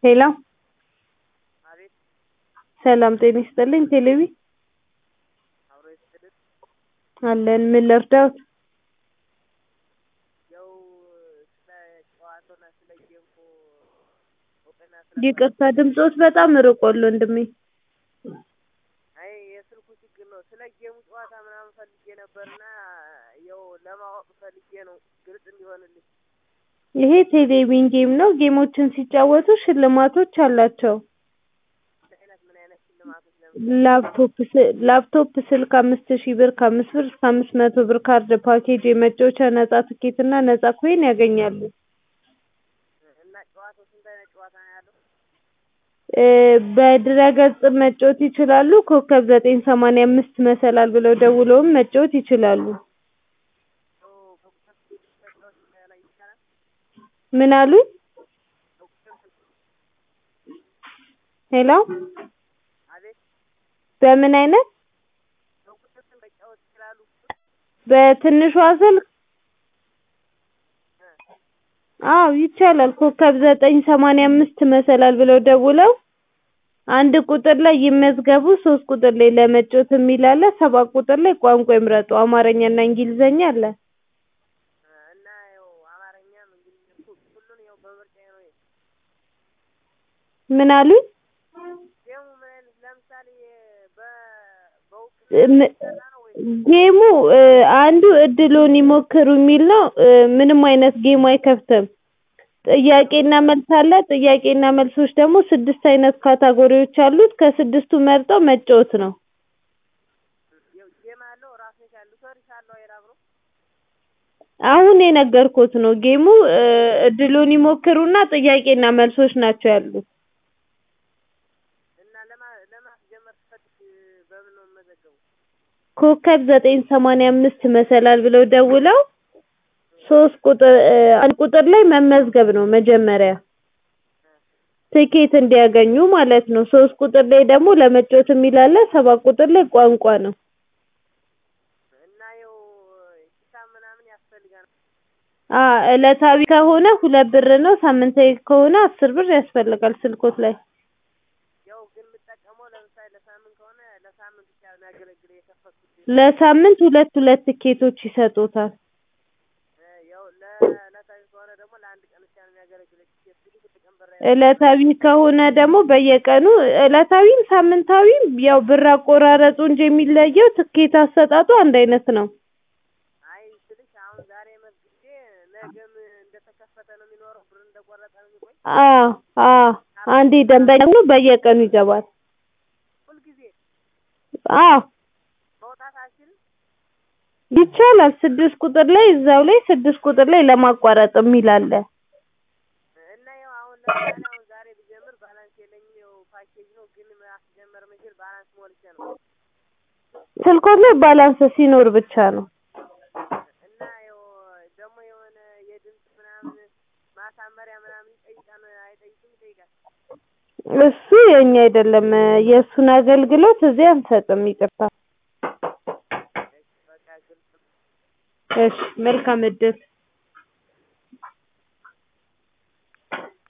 ሄሎ አቤት ሰላም ጤና ይስጥልኝ ቴሌቪ አብሮ ይስጥልኝ። አለን ምን ልርዳዎት? ያው ስለ ጨዋታውና ስለ ጌሙ እውቅና ይቅርታ ድምፅዎት በጣም ርቋል ወንድሜ። አይ የስልኩ ችግር ነው። ስለ ጌሙ ጨዋታ ምናምን ፈልጌ ነበርና ያው ለማወቅ ፈልጌ ነው ግልጽ እንዲሆንልኝ። ይሄ ቴሌቪዥን ጌም ነው። ጌሞችን ሲጫወቱ ሽልማቶች አላቸው። ምን አይነት ሽልማቶች? ለምሳሌ ላፕቶፕ ስልክ 5000 ብር ከ5 ብር እስከ 500 ብር ካርድ ፓኬጅ የመጫወቻ ነፃ ትኬትና ነፃ ኮይን ያገኛሉ። እና ጨዋታው ስንት አይነት ጨዋታ ነው ያለው? በድረገጽ መጫወት ይችላሉ። ኮከብ 985 መሰላል ብለው ደውለውም መጫወት ይችላሉ። ምን አሉኝ? ሄሎ አቤት በምን አይነት? መጫወት ይችላሉ። በትንሿ ስልክ አዎ ይቻላል። ኮከብ 985 መሰላል ብለው ደውለው አንድ ቁጥር ላይ ይመዝገቡ፣ 3 ቁጥር ላይ ለመጫወት የሚል አለ፣ 7 ቁጥር ላይ ቋንቋ ይምረጡ አማርኛና እንግሊዘኛ አለ። እና ያው አማርኛም እንግሊዝኛም ሁሉን ያው በምርጫዬ ነው። ምን አሉኝ? ጌሙ ምን አይነት ለምሳሌ ጌሙ አንዱ እድሉን ይሞክሩ የሚል ነው። ምንም አይነት ጌም አይከፍትም። ጥያቄና መልስ አለ። ጥያቄና መልሶች ደግሞ 6 አይነት ካታጎሪዎች አሉት። ከስድስቱ መርጠው መጫወት ነው። ያው ጌም አለው ራስን ያሉ ሰርች አለው አይራብሮ አሁን የነገርኩት ነው ጌሙ። እድሉን ይሞክሩና ጥያቄና መልሶች ናቸው ያሉት። እና ለማስጀመር ፈልግ በምን ነው መዘገቡ? ኮከብ 985 መሰላል ብለው ደውለው 3 ቁጥር አንድ ቁጥር ላይ መመዝገብ ነው መጀመሪያ ትኬት እንዲያገኙ ማለት ነው። 3 ቁጥር ላይ ደግሞ ለመጫወት የሚል አለ፣ 7 ቁጥር ላይ ቋንቋ ነው። እና ያው ሂሳብ ምናምን ያስፈልጋል። ዕለታዊ ከሆነ 2 ብር ነው። ሳምንታዊ ከሆነ 10 ብር ያስፈልጋል ስልኮት ላይ። ያው ግን የምጠቀመው ለምሳሌ ለሳምንት ከሆነ ለሳምንት ብቻ ነው የሚያገለግለው የከፈትኩት። ለሳምንት 2 ትኬቶች ይሰጡታል። ያው ለዕለታዊ ከሆነ ደግሞ ለአንድ ቀን ብቻ ነው የሚያገለግለው። ዕለታዊ ከሆነ ደግሞ በየቀኑ ዕለታዊም ሳምንታዊም ያው ብር አቆራረጡ እንጂ የሚለየው ትኬት አሰጣጡ አንድ አይነት ነው። አይ ስልሽ አሁን ዛሬ መዝግቤ ነገም እንደተከፈተ ነው የሚኖረው፣ ብር እንደቆረጠ ነው የሚቆይ። አንዴ ደንበኛ ነው በየቀኑ ይገባል። ሁልጊዜ መውጣት አልችልም? ይቻላል። 6 ቁጥር ላይ እዛው ላይ 6 ቁጥር ላይ ለማቋረጥ የሚል አለ። እና ያው አሁን ለምሳሌ አሁን ዛሬ ብጀምር ባላንስ የለኝም። ያው ፓኬጅ ነው ግን ማስጀመር የምችል ባላንስ ሞልቼ ነው። ስልኮት ላይ ባላንስ ሲኖር ብቻ ነው። እና ያው ደግሞ የሆነ የድምፅ ምናምን ማሳመሪያ ምናምን ይጠይቃል አይጠይቅም? ይጠይቃል። እሱ የኛ አይደለም። የእሱን አገልግሎት እዚህ አንሰጥም። ይቅርታ። በቃ ግልጽ። እሺ መልካም እድል።